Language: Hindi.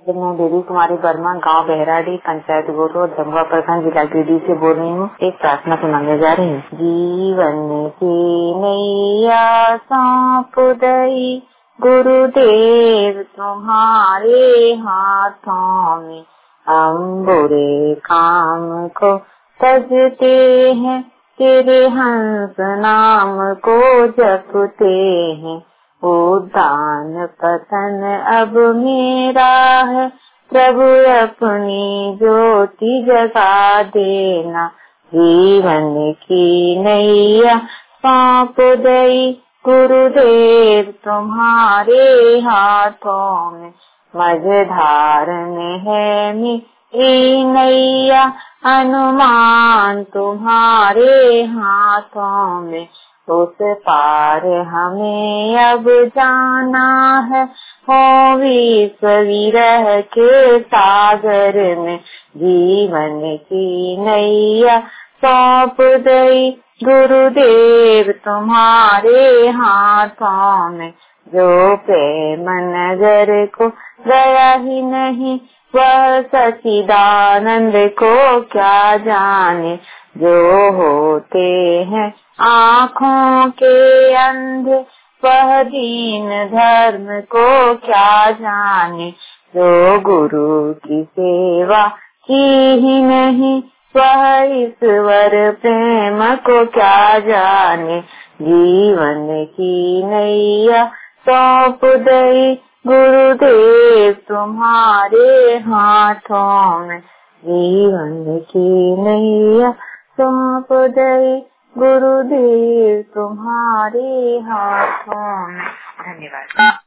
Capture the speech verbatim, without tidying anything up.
मैं देवी कुमारी वर्मा, गांव बहराडी, पंचायत गोरो, दमवा प्रखंड, जिला गिरिडीह से बोल रही हूँ। एक प्रार्थना सुनाने जा रही हूँ। जीवन की नैया सौंप दई गुरुदेव तुम्हारे हाथों में, हम बुरे काम को तजते हैं, तेरे हंस नाम को जपते हैं। उद्दान पतन अब मेरा है, प्रभु अपनी ज्योति जगा देना। जीवन की नैया सौंप दई गुरुदेव तुम्हारे हाथों में, मझधार में है मेरी नैया, अनुमान तुम्हारे हाथों में। उस पार हमें अब जाना है, हो विश्व विरह के सागर में। जीवन की नैया सौंप दई गुरुदेव तुम्हारे हाथों में। जो प्रेम नगर को गया ही नहीं, वह सच्चिदानंद को क्या जाने। जो होते हैं आँखों के अंधे, वह दीन धर्म को क्या जाने। जो गुरु की सेवा की ही नहीं, वह ईश्वर प्रेम को क्या जाने। जीवन की नैया सौंप दई गुरुदेव तुम्हारे हाथों में। जीवन की नैया सौंप दई गुरुदेव तुम्हारे हाथों में। धन्यवाद।